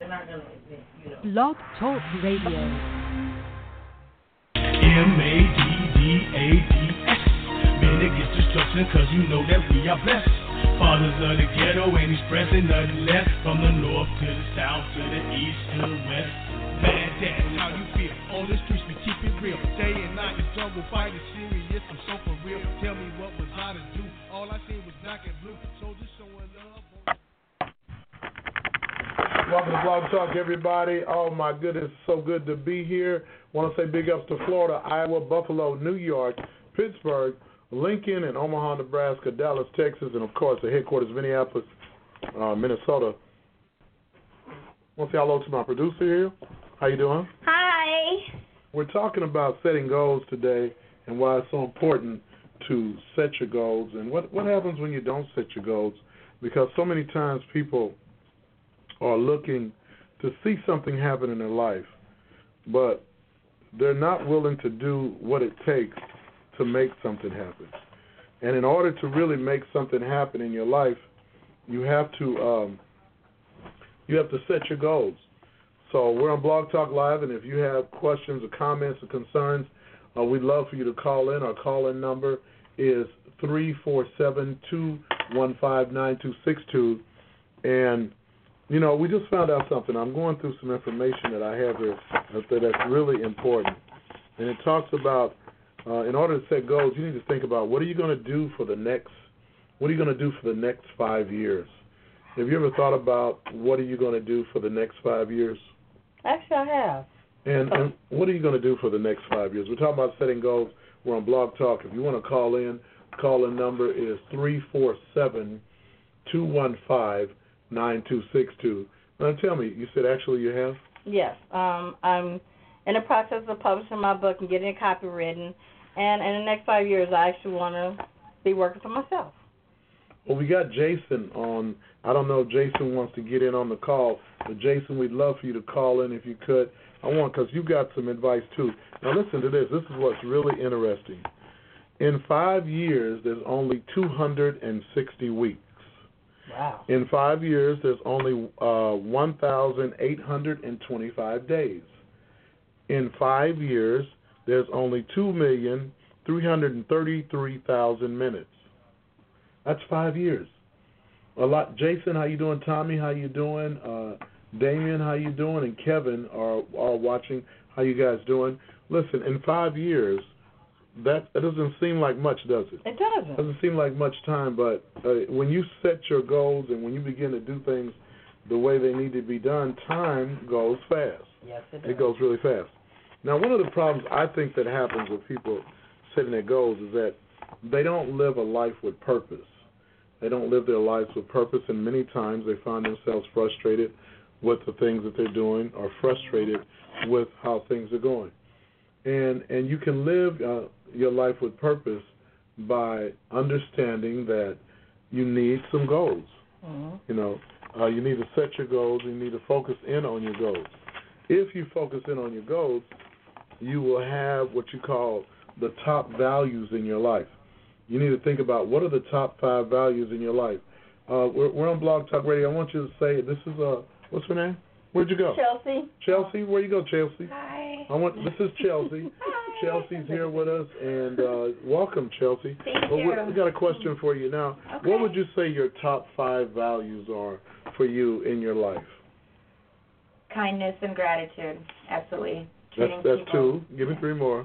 Blog Talk Radio. MADDADS. Man, it gets destruction cause you know that we are blessed. Fathers of the ghetto ain't expressing nothing less. From the north to the south to the east to the west. Man, that's how you feel. On the streets we keep it real. Day and night the jungle fight is serious. I'm so for real. Tell me what was I to do. All I seen was black and blue. Soldiers showing love. Welcome to Blog Talk, everybody. Oh, my goodness, so good to be here. Want to say big ups to Florida, Iowa, Buffalo, New York, Pittsburgh, Lincoln, and Omaha, Nebraska, Dallas, Texas, and, of course, the headquarters, Minneapolis, Minnesota. Want to say hello to my producer here. How you doing? Hi. We're talking about setting goals today and why it's so important to set your goals and what happens when you don't set your goals, because so many times people are looking to see something happen in their life, but they're not willing to do what it takes to make something happen. And in order to really make something happen in your life, you have to set your goals. So we're on Blog Talk Live, and if you have questions or comments or concerns, we'd love for you to call in. Our call-in number is 347-215-9262. And you know, we just found out something. I'm going through some information that I have here that's really important. And it talks about, in order to set goals, you need to think about what are you going to do for the next 5 years? Have you ever thought about what are you going to do for the next 5 years? Actually, I have. And what are you going to do for the next 5 years? We're talking about setting goals. We're on Blog Talk. If you want to call-in number is 347-215-9262. Now tell me, you said actually you have? Yes. I'm in the process of publishing my book and getting a copy written. And in the next 5 years, I actually want to be working for myself. Well, we got Jason on. I don't know if Jason wants to get in on the call, but Jason, we'd love for you to call in if you could. Because you got some advice too. Now listen to this. This is what's really interesting. In 5 years, there's only 260 weeks. Wow. In 5 years, there's only 1,825 days. In 5 years, there's only 2,333,000 minutes. That's 5 years. A lot. Jason, how you doing? Tommy, how you doing? Damien, how you doing? And Kevin are all watching. How you guys doing? Listen, in 5 years, that doesn't seem like much, does it? It doesn't. It doesn't seem like much time, but when you set your goals and when you begin to do things the way they need to be done, time goes fast. Yes, it does. It goes really fast. Now, one of the problems I think that happens with people setting their goals is that they don't live a life with purpose. They don't live their lives with purpose, and many times they find themselves frustrated with the things that they're doing or frustrated with how things are going. And you can live your life with purpose by understanding that you need some goals. Mm-hmm. You know, you need to set your goals. You need to focus in on your goals. If you focus in on your goals, you will have what you call the top values in your life. You need to think about what are the top 5 values in your life. We're on Blog Talk Radio. I want you to say, this is, what's her name? Where'd you go? Chelsea. Chelsea, where you go, Chelsea? Hi. This is Chelsea. Hi. Chelsea's here with us, and welcome, Chelsea. Thank you. We got a question for you now. Okay. What would you say your top 5 values are for you in your life? Kindness and gratitude, absolutely. That's people. 2. Give me 3 more.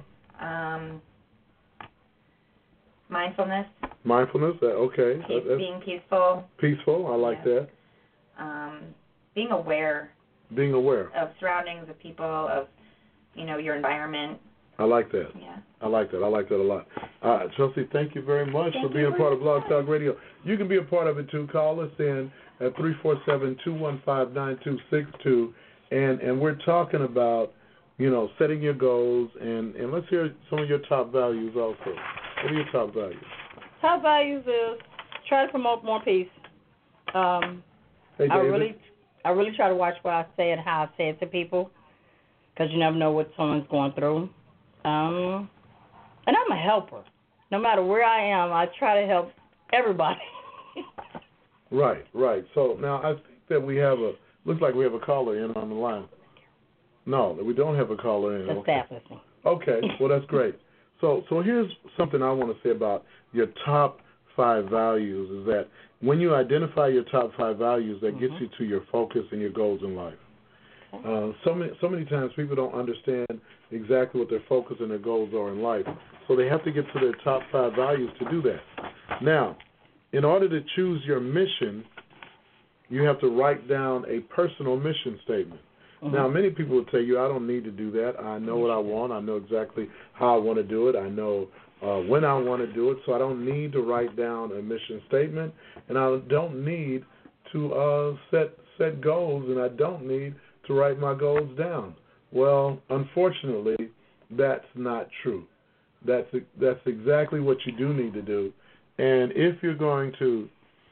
Mindfulness. Mindfulness, okay. Being peaceful. Peaceful, I like that. Being aware. Being aware. Of surroundings, of people, of, your environment. I like that. Yeah. I like that a lot. Chelsea, thank you very much for being a part of Blog Talk Radio. You can be a part of it too. Call us in at 347-215-9262, and we're talking about, setting your goals, and let's hear some of your top values also. What are your top values? Top values is try to promote more peace. Hey, David. I really try to watch what I say and how I say it to people, because you never know what someone's going through. And I'm a helper. No matter where I am, I try to help everybody. Right. So now I think that we have Looks like we have a caller in on the line. No, we don't have a caller in. Establishing. Okay, well, that's great. So here's something I want to say about your top 5 values is that when you identify your top 5 values, that gets you to your focus and your goals in life. So many times people don't understand exactly what their focus and their goals are in life, so they have to get to their top 5 values to do that. Now, in order to choose your mission, you have to write down a personal mission statement. Now, many people will tell you, I don't need to do that. I know what I want. I know exactly how I want to do it. I know when I want to do it, so I don't need to write down a mission statement, and I don't need to set goals, and I don't need to write my goals down. Well, unfortunately, that's not true. That's exactly what you do need to do. And if you're going to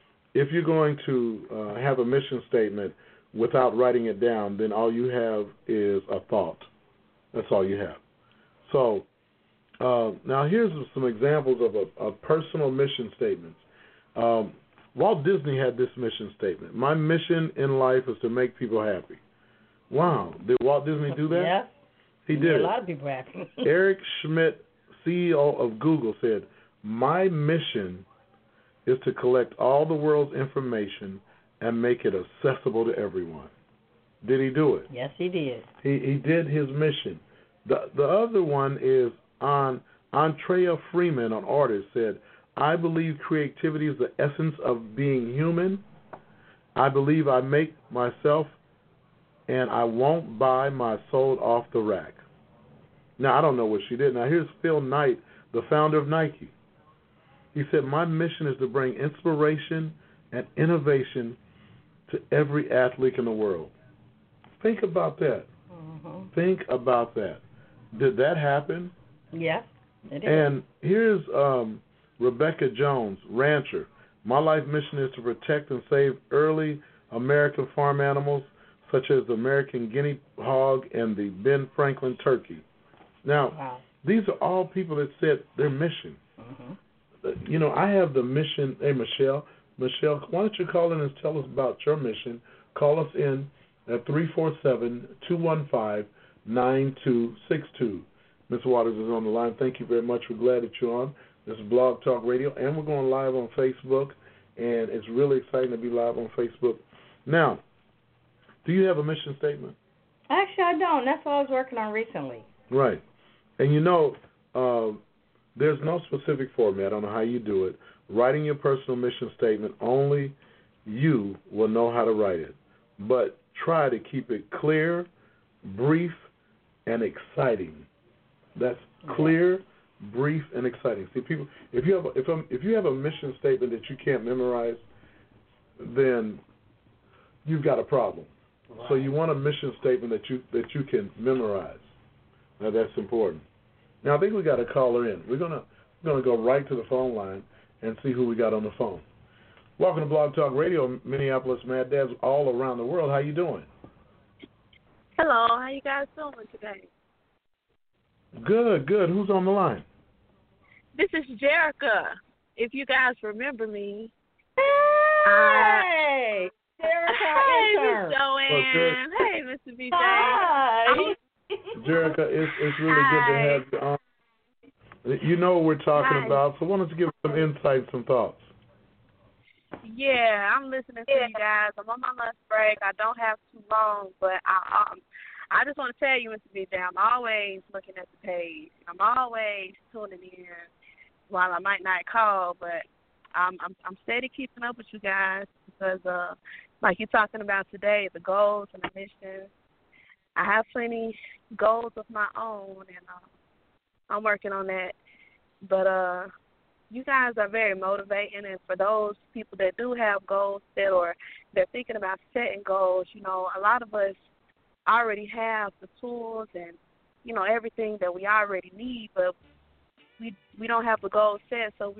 have a mission statement without writing it down, then all you have is a thought. That's all you have. So now here's some examples of a personal mission statements. Walt Disney had this mission statement: my mission in life is to make people happy. Wow. Did Walt Disney do that? Yeah. He did. A lot of people happy. Eric Schmidt, CEO of Google, said, my mission is to collect all the world's information and make it accessible to everyone. Did he do it? Yes, he did. He did his mission. The other one is Andrea Freeman, an artist, said, I believe creativity is the essence of being human. I believe I make myself and I won't buy my soul off the rack. Now, I don't know what she did. Now, here's Phil Knight, the founder of Nike. He said, my mission is to bring inspiration and innovation to every athlete in the world. Think about that. Think about that. Did that happen? Yeah, it is. And here's Rebecca Jones, rancher. My life mission is to protect and save early American farm animals, such as the American guinea hog and the Ben Franklin turkey. Now, these are all people that said their mission. You know, I have the mission. Hey, Michelle. Michelle, why don't you call in and tell us about your mission? Call us in at 347-215-9262. Ms. Waters is on the line. Thank you very much. We're glad that you're on. This is Blog Talk Radio, and we're going live on Facebook, and it's really exciting to be live on Facebook. Now, do you have a mission statement? Actually, I don't. That's what I was working on recently. Right. And you know, there's no specific format. I don't know how you do it. Writing your personal mission statement, only you will know how to write it. But try to keep it clear, brief, and exciting. That's clear, brief, and exciting. See, people, if you have a mission statement that you can't memorize, then you've got a problem. Right. So you want a mission statement that you can memorize. Now that's important. Now I think we got a caller in. We're gonna go right to the phone line and see who we got on the phone. Welcome to Blog Talk Radio, Minneapolis Mad Dads all around the world. How you doing? Hello, how you guys doing today? Good. Who's on the line? This is Jerica. If you guys remember me. Hey! Jerica, hey, Miss Joanne. Hey, Mr. BJ. Hi. Jerica, it's really good to have you on. You know what we're talking about, so why don't you give us some insights and thoughts? Yeah, I'm listening to you guys. I'm on my lunch break. I don't have too long, but I just want to tell you, Mr. BJ, I'm always looking at the page. I'm always tuning in while I might not call, but I'm steady keeping up with you guys because, like you're talking about today, the goals and the missions. I have plenty goals of my own, and I'm working on that. But you guys are very motivating, and for those people that do have goals set or they're thinking about setting goals, you know, a lot of us already have the tools and, you know, everything that we already need, but we don't have the goal set, so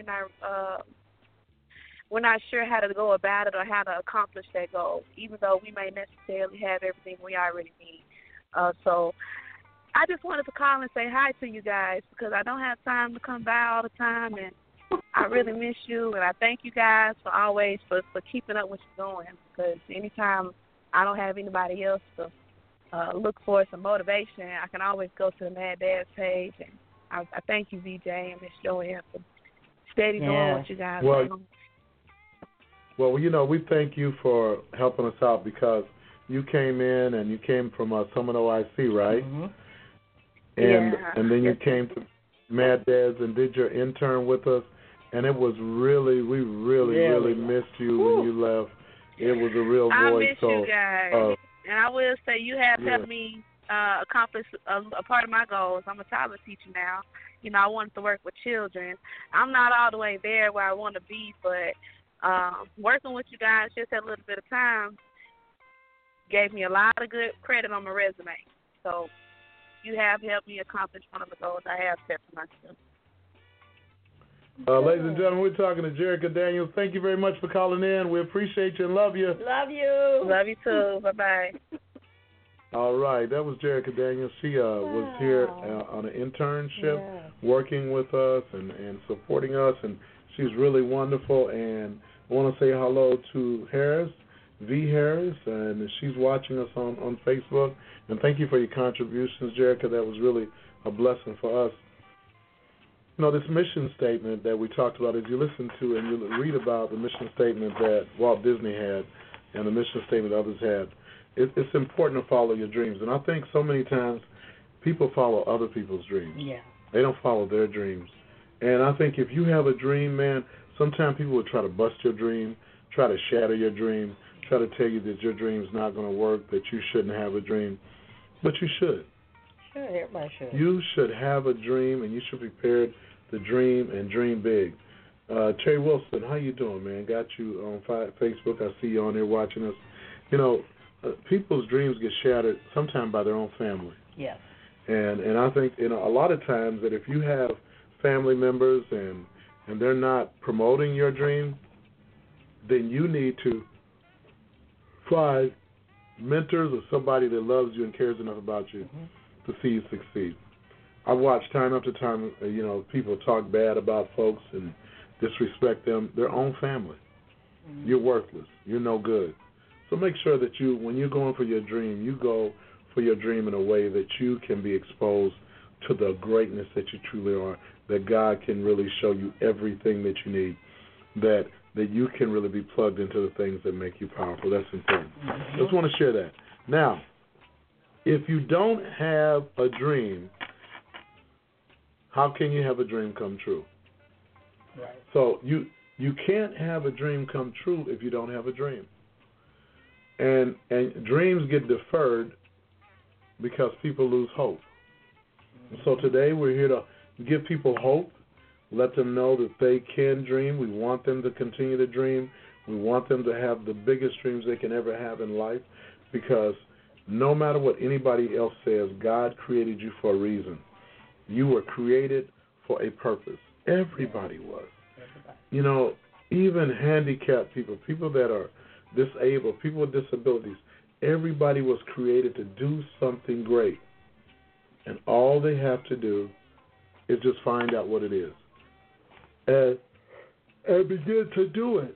we're not sure how to go about it or how to accomplish that goal, even though we may necessarily have everything we already need. So I just wanted to call and say hi to you guys because I don't have time to come by all the time, and I really miss you, and I thank you guys for always for keeping up what you're doing because anytime I don't have anybody else to look for some motivation, I can always go to the Mad Dads page. And I thank you, VJ and Miss Joanne, for steady doing what you guys are doing. Well, we thank you for helping us out because you came in and you came from Summit OIC, right? Mm-hmm. And then you came to Mad Dads and did your intern with us, and it was we really missed you when you left. It was a real void. I miss you guys, and I will say you have helped me accomplish a part of my goals. I'm a toddler teacher now. I wanted to work with children. I'm not all the way there where I want to be, but working with you guys just a little bit of time gave me a lot of good credit on my resume. So you have helped me accomplish one of the goals I have set for myself. Ladies and gentlemen, we're talking to Jerica Daniels. Thank you very much for calling in. We appreciate you and love you. Love you. Love you too. Bye-bye. All right, that was Jerica Daniels. She was here on an internship, working with us and supporting us, and she's really wonderful. And I want to say hello to V. Harris, and she's watching us on Facebook. And thank you for your contributions, Jerica. That was really a blessing for us. This mission statement that we talked about, as you listen to and you read about the mission statement that Walt Disney had and the mission statement others had, it's important to follow your dreams. And I think so many times people follow other people's dreams. Yeah. They don't follow their dreams. And I think if you have a dream, man, sometimes people will try to bust your dream, try to shatter your dream, try to tell you that your dream's not going to work, that you shouldn't have a dream. But you should. Sure, everybody should. You should have a dream, and you should be prepared to dream and dream big. Trey Wilson, how you doing, man? Got you on Facebook. I see you on there watching us. People's dreams get shattered sometimes by their own family. Yes. And I think a lot of times that if you have family members and they're not promoting your dream, then you need to find mentors or somebody that loves you and cares enough about you to see you succeed. I've watched time after time, people talk bad about folks and disrespect them, their own family. Mm-hmm. You're worthless. You're no good. So make sure that when you're going for your dream, you go for your dream in a way that you can be exposed to the greatness that you truly are, that God can really show you everything that you need, that you can really be plugged into the things that make you powerful. That's important. Mm-hmm. Just want to share that. Now, if you don't have a dream, how can you have a dream come true? Right. So you can't have a dream come true if you don't have a dream. And dreams get deferred because people lose hope. And so today we're here to give people hope, let them know that they can dream. We want them to continue to dream. We want them to have the biggest dreams they can ever have in life, because no matter what anybody else says, God created you for a reason. You were created for a purpose. Everybody was. Even handicapped people, people that are disabled, people with disabilities, everybody was created to do something great. And all they have to do is just find out what it is and begin to do it.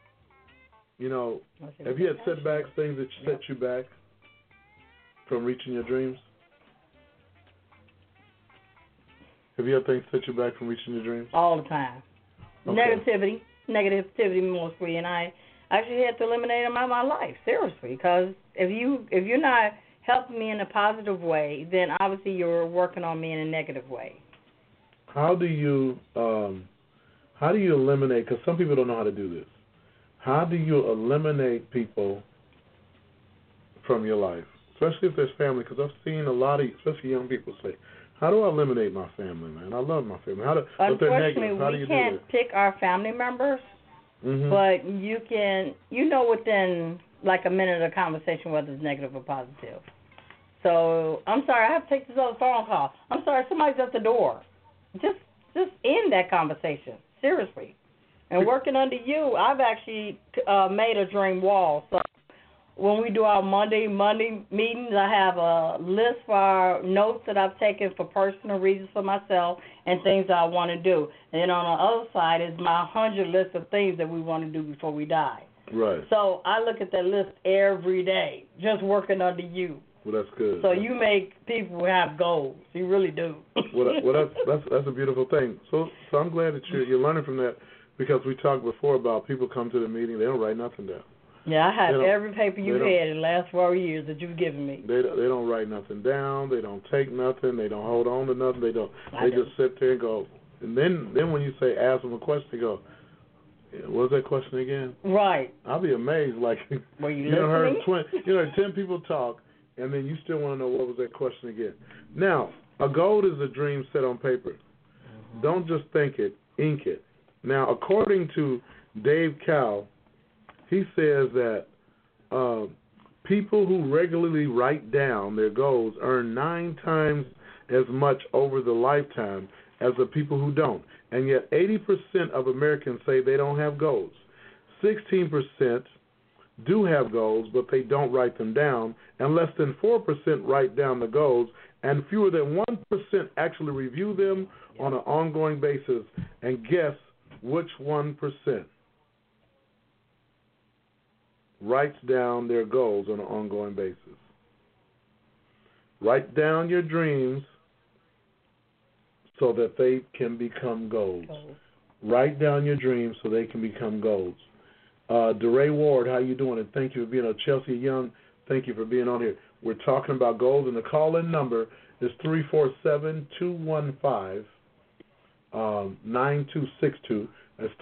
Have you had setbacks, things that set you back from reaching your dreams? Have you had things set you back from reaching your dreams? All the time. Okay. Negativity mostly, and I actually had to eliminate them out of my life, seriously, because if you're not helping me in a positive way, then obviously you're working on me in a negative way. How do you eliminate, because some people don't know how to do this, how do you eliminate people from your life, especially if there's family? Because I've seen a lot of, especially young people say, how do I eliminate my family, man? I love my family. Unfortunately, we can't pick our family members, but you can, within like a minute of conversation whether it's negative or positive. So, I'm sorry, I have to take this other phone call. I'm sorry, somebody's at the door. Just end that conversation, seriously. And working under you, I've actually made a dream wall. So when we do our Monday meetings, I have a list for our notes that I've taken for personal reasons for myself and things that I want to do. And then on the other side is my 100 list of things that we want to do before we die. Right. So I look at that list every day, just working under you. Well, that's good. So you make people have goals. You really do. well, that's a beautiful thing. So I'm glad that you're learning from that, because we talked before about people come to the meeting, they don't write nothing down. Yeah, I have every paper you've had in the last 4 years that you've given me. They don't write nothing down. They don't take nothing. They don't hold on to nothing. They don't. They just sit there and go. And then when you say ask them a question, they go, "What's that question again?" Right. I'll be amazed. Like Were you heard 10 people talk, and then you still want to know what was that question again. Now, a goal is a dream set on paper. Mm-hmm. Don't just think it, ink it. Now, according to Dave Cowell, he says that people who regularly write down their goals earn 9 times as much over the lifetime as the people who don't. And yet 80% of Americans say they don't have goals. 16% do have goals, but they don't write them down. And less than 4% write down the goals. And fewer than 1% actually review them on an ongoing basis. And guess which 1% writes down their goals on an ongoing basis? Write down your dreams so that they can become goals. Write down your dreams so they can become goals. DeRay Ward, how you doing? And thank you for being on. Chelsea Young, thank you for being on here. We're talking about goals, and the call-in number is 347-215-9262. That's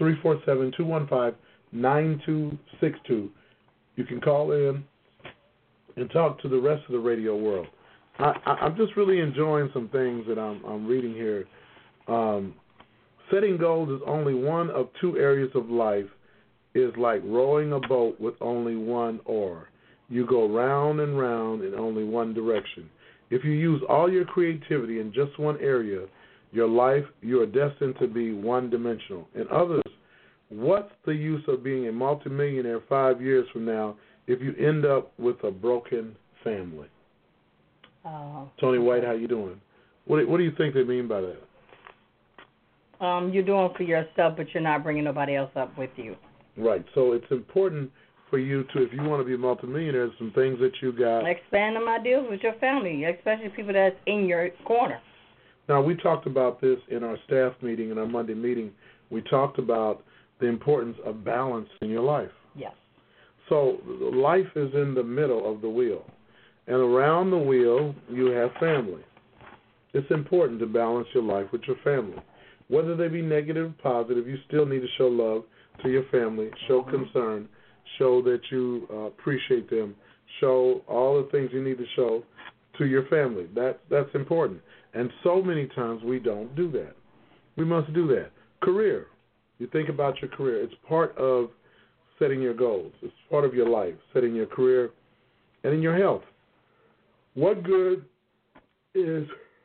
347-215-9262. You can call in and talk to the rest of the radio world. I'm just really enjoying some things that I'm reading here. Setting goals is only one of 2 areas of life. Is like rowing a boat with only one oar. You go round and round in only one direction. If you use all your creativity in just one area, your life, you are destined to be one-dimensional. In others, what's the use of being a multimillionaire 5 years from now if you end up with a broken family? Tony White, how you doing? What do you think they mean by that? You're doing for yourself, but you're not bringing nobody else up with you. Right. So it's important for you to, if you want to be a multimillionaire, some things that you got. Expand them ideas with your family, especially people that's in your corner. Now, we talked about this in our staff meeting, in our Monday meeting. We talked about the importance of balance in your life. Yes. So life is in the middle of the wheel. And around the wheel, you have family. It's important to balance your life with your family. Whether they be negative or positive, you still need to show love to your family, show concern, show that you appreciate them, show all the things you need to show to your family. That's important. And so many times we don't do that. We must do that. Career. You think about your career. It's part of setting your goals. It's part of your life, setting your career, and in your health. What good is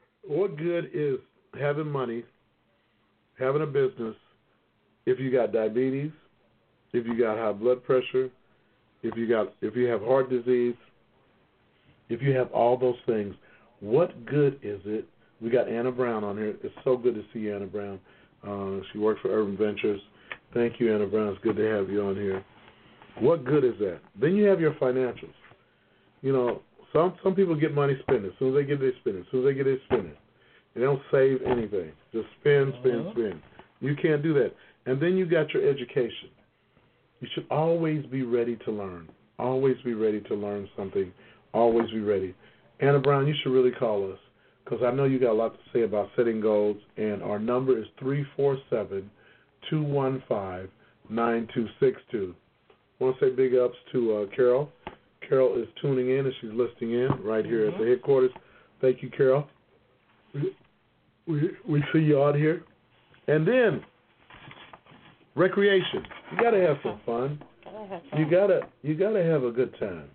having money, having a business, if you got diabetes, if you got high blood pressure, if you have heart disease, if you have all those things? What good is it? We got Anna Brown on here. It's so good to see Anna Brown. She works for Urban Ventures. Thank you, Anna Brown. It's good to have you on here. What good is that? Then you have your financials. You know, some people get money spending. As soon as they get it, they spend it. As soon as they get it, they spend it. They don't save anything. Just spend. You can't do that. And then you got your education. You should always be ready to learn. Always be ready to learn something. Always be ready. Anna Brown, you should really call us, because I know you got a lot to say about setting goals, and our number is 347-215-9262. I want to say big ups to Carol. Carol is tuning in, and she's listening in right here at the headquarters. Thank you, Carol. We see you out here. And then, recreation. You got to have some fun. You gotta have a good time.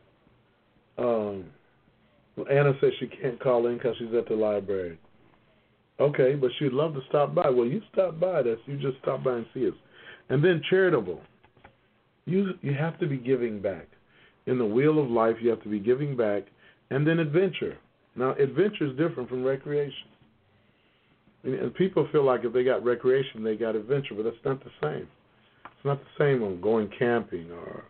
Anna says she can't call in because she's at the library. Okay, but she'd love to stop by. Well, you stop by. You just stop by and see us. And then charitable. You have to be giving back. In the wheel of life, you have to be giving back. And then adventure. Now, adventure is different from recreation. And people feel like if they got recreation, they got adventure, but that's not the same. It's not the same on going camping or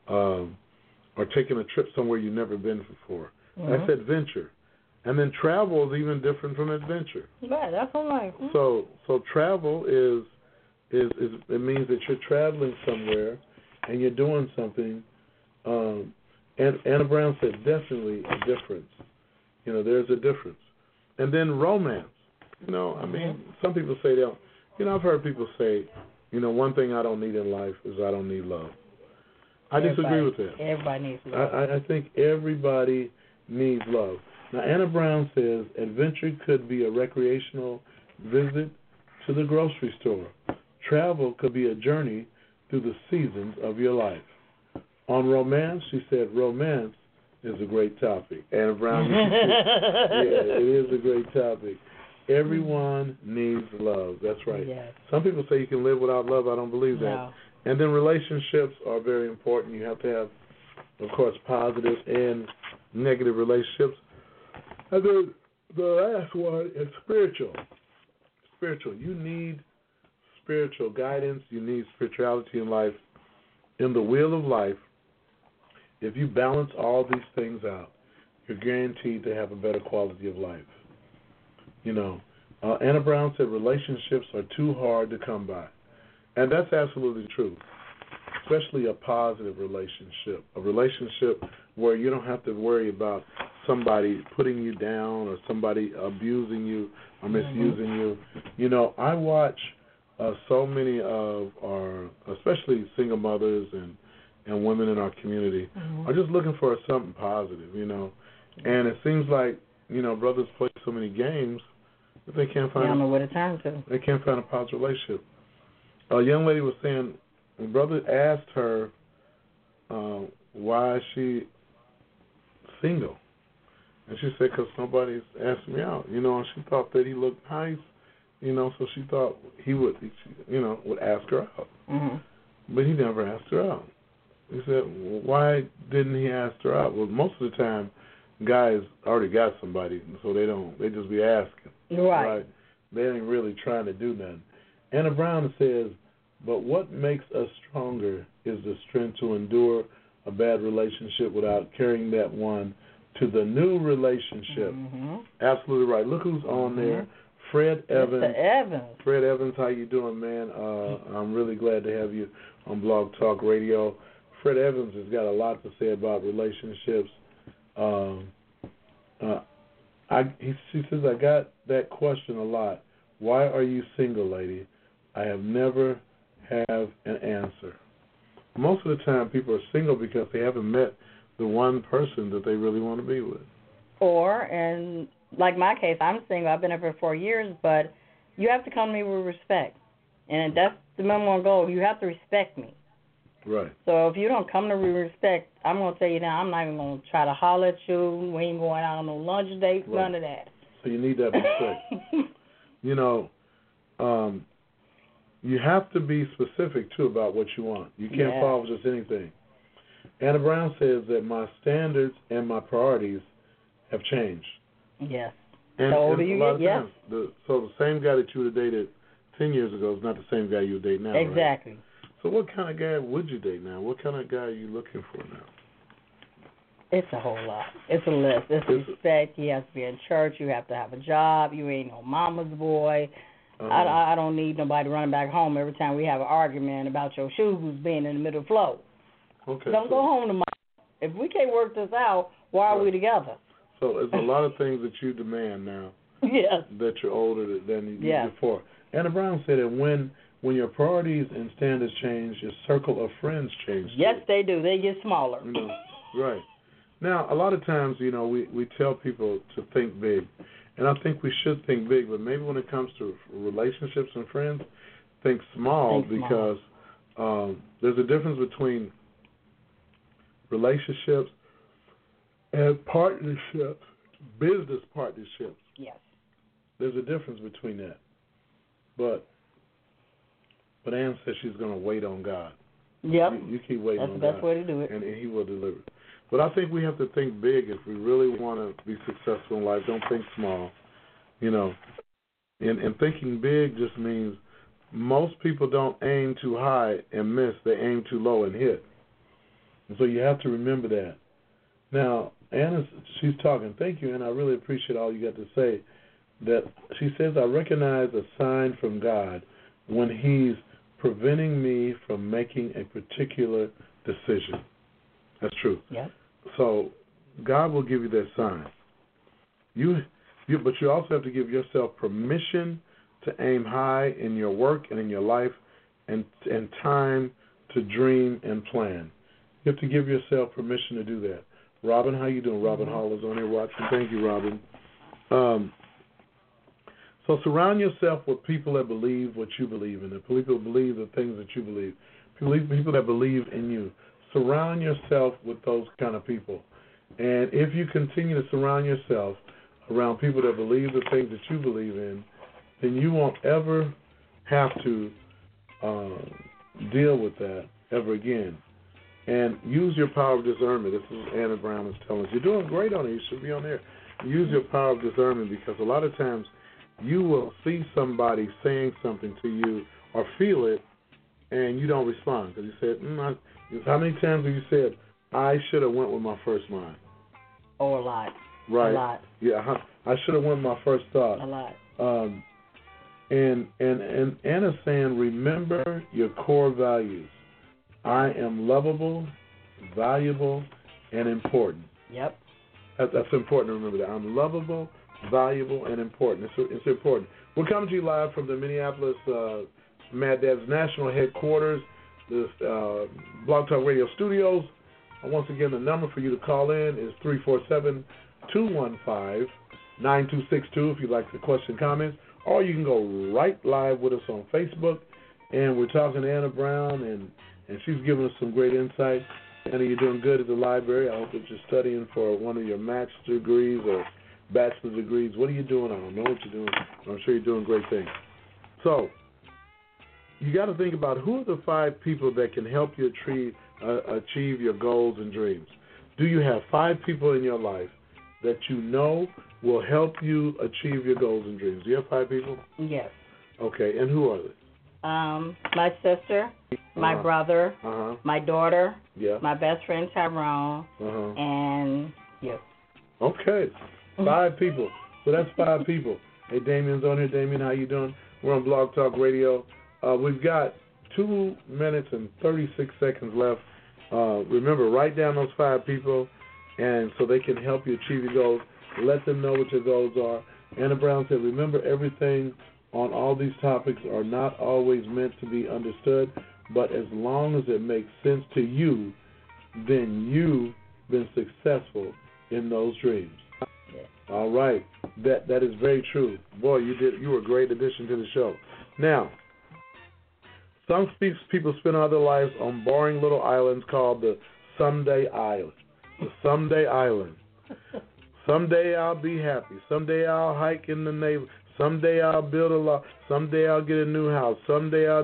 or taking a trip somewhere you've never been before. That's adventure. And then travel is even different from adventure. Right, that's what I'm like. So travel is it means that you're traveling somewhere and you're doing something. And Anna Brown said definitely a difference. You know, there's a difference. And then romance. You know, I mean, some people say that. You know, I've heard people say, you know, one thing I don't need in life is I don't need love. I disagree with that. Everybody needs love. I think everybody needs love. Now, Anna Brown says adventure could be a recreational visit to the grocery store. Travel could be a journey through the seasons of your life. On romance, she said romance is a great topic. Anna Brown, yeah, it is a great topic. Everyone needs love. That's right. Yes. Some people say you can live without love. I don't believe that. No. And then relationships are very important. You have to have, of course, positive and negative relationships. And then the last one is spiritual. Spiritual. You need spiritual guidance. You need spirituality in life. In the wheel of life, if you balance all these things out, you're guaranteed to have a better quality of life. You know, Anna Brown said relationships are too hard to come by. And that's absolutely true, especially a positive relationship, a relationship where you don't have to worry about somebody putting you down or somebody abusing you or misusing you. You know, I watch so many of our, especially single mothers and women in our community, are just looking for something positive, you know. And it seems like, you know, brothers play so many games that they can't find. I don't know what it turns to. They can't find a positive relationship. A young lady was saying, a brother asked her why she single, and she said, "Because nobody's asked me out." You know, and she thought that he looked nice, you know, so she thought he would, you know, would ask her out. But he never asked her out. He said, well, "Why didn't he ask her out?" Well, most of the time, guys already got somebody, so they just be asking. Right? They ain't really trying to do nothing. Anna Brown says, "But what makes us stronger is the strength to endure a bad relationship without carrying that one to the new relationship." Absolutely right. Look who's on there. Fred Evans. Mr. Evans. Fred Evans, how you doing, man? I'm really glad to have you on Blog Talk Radio. Fred Evans has got a lot to say about relationships. She says, "I got that question a lot. Why are you single, lady? I have never have an answer." Most of the time, people are single because they haven't met the one person that they really want to be with. Or, and like my case, I'm single. I've been here for 4 years, but you have to come to me with respect. And that's the number one goal. You have to respect me. Right. So if you don't come to me with respect, I'm going to tell you now, I'm not even going to try to holler at you. We ain't going out on no lunch date, none of that. So you need that respect. You know, you have to be specific, too, about what you want. You can't fall with just anything. Anna Brown says that my standards and my priorities have changed. Yes. And, the older and you a lot get, of times, so the same guy that you would have dated 10 years ago is not the same guy you would date now, exactly. Right? So what kind of guy would you date now? What kind of guy are you looking for now? It's a whole lot. It's a list. It's respect. You have to be in church. You have to have a job. You ain't no mama's boy. I don't need nobody running back home every time we have an argument about your shoes being in the middle of the floor. Okay. Don't go home to mama. If we can't work this out, why are we together? So there's a lot of things that you demand now. Yes. That you're older than you did before. Anna Brown said that when your priorities and standards change, your circle of friends change. Yes, they do. They get smaller. You know, right. Now, a lot of times, you know, we tell people to think big. And I think we should think big, but maybe when it comes to relationships and friends, think small because there's a difference between relationships and partnerships, business partnerships. Yes. There's a difference between that. But Ann says she's going to wait on God. Yep. You keep waiting on God. That's the best way to do it. And He will deliver. But I think we have to think big if we really want to be successful in life. Don't think small. You know, and thinking big just means most people don't aim too high and miss. They aim too low and hit. And so you have to remember that. Now, Anna, she's talking. Thank you, Anna. I really appreciate all you got to say. That she says, I recognize a sign from God when He's preventing me from making a particular decision. That's true. Yep. So God will give you that sign. But you also have to give yourself permission to aim high in your work and in your life, and time to dream and plan. You have to give yourself permission to do that. Robin, how you doing? Robin Hall is on here watching. Thank you, Robin. So surround yourself with people that believe what you believe in, and people that believe the things that you believe. People that believe in you. Surround yourself with those kind of people. And if you continue to surround yourself around people that believe the things that you believe in, then you won't ever have to deal with that ever again. And use your power of discernment. This is Anna Brown is telling us. You're doing great on it. You should be on there. Use your power of discernment, because a lot of times you will see somebody saying something to you or feel it, and you don't respond because you said, how many times have you said, I should have went with my first mind? Oh, a lot. Right. A lot. Yeah, I should have went with my first thought. A lot. And Anna's saying, remember your core values. I am lovable, valuable, and important. Yep. That's important to remember that. I'm lovable, valuable, and important. It's important. We're coming to you live from the Minneapolis Mad Dad's National Headquarters, the Blog Talk Radio studios. Once again, the number for you to call in is 347-215-9262 if you'd like to question, comments. Or you can go right live with us on Facebook. And we're talking to Anna Brown, and she's giving us some great insight. Anna, you're doing good at the library. I hope that you're studying for one of your master's degrees or bachelor's degrees. What are you doing? I don't know what you're doing. I'm sure you're doing great things. So you got to think about who are the 5 people that can help you achieve your goals and dreams. Do you have 5 people in your life that you know will help you achieve your goals and dreams? Do you have 5 people? Yes. Okay, and who are they? My sister, my brother, my daughter, yeah, my best friend Tyrone, and you. Okay, 5 people. So that's 5 people. Hey, Damien's on here. Damien, how you doing? We're on Blog Talk Radio. We've got 2 minutes and 36 seconds left. Remember, write down those 5 people, and so they can help you achieve your goals. Let them know what your goals are. Anna Brown said, remember, everything on all these topics are not always meant to be understood, but as long as it makes sense to you, then you've been successful in those dreams. Yeah. All right. That is very true. Boy, you were a great addition to the show. Now, some people spend all their lives on boring little islands called the Someday Island. The Someday Island. Someday I'll be happy. Someday I'll hike in the neighborhood. Someday I'll build a lot. Someday I'll get a new house. Someday I'll,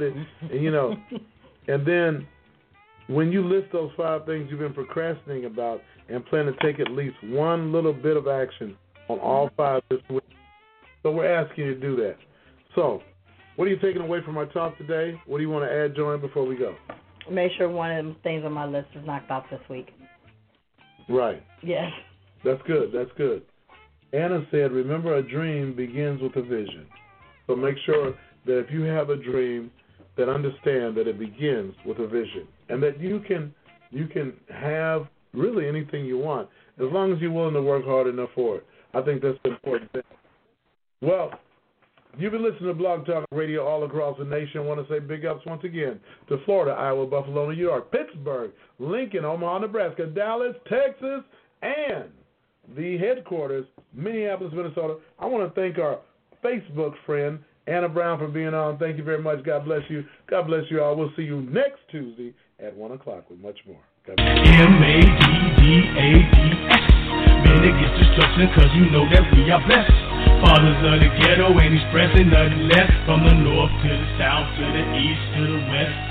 and then when you list those 5 things you've been procrastinating about and plan to take at least one little bit of action on all 5 this week. So we're asking you to do that. So what are you taking away from our talk today? What do you want to add, Joanne, before we go? Make sure one of the things on my list is knocked off this week. Right. Yes. That's good. That's good. Anna said, remember, a dream begins with a vision. So make sure that if you have a dream, that understand that it begins with a vision, and that you can have really anything you want as long as you're willing to work hard enough for it. I think that's the important thing. Well, you've been listening to Blog Talk Radio all across the nation. I want to say big ups once again to Florida, Iowa, Buffalo, New York, Pittsburgh, Lincoln, Omaha, Nebraska, Dallas, Texas, and the headquarters, Minneapolis, Minnesota. I want to thank our Facebook friend, Anna Brown, for being on. Thank you very much. God bless you. God bless you all. We'll see you next Tuesday at 1 o'clock with much more. God bless you. M-A-D-D-A-D-S. Man, it gets destruction because you know that we are blessed. Fathers of the ghetto ain't expressing nothing less. From the north to the south to the east to the west.